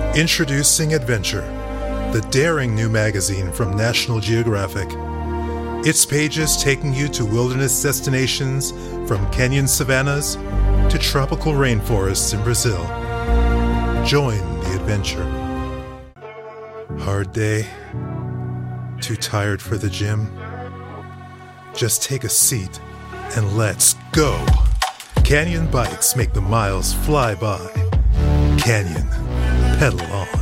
Introducing Adventure, the daring new magazine from National Geographic. Its pages taking you to wilderness destinations from Kenyan savannas to tropical rainforests in Brazil. Join the adventure. Hard day? Too tired for the gym? Just take a seat and let's go. Canyon bikes make the miles fly by. Canyon, pedal on.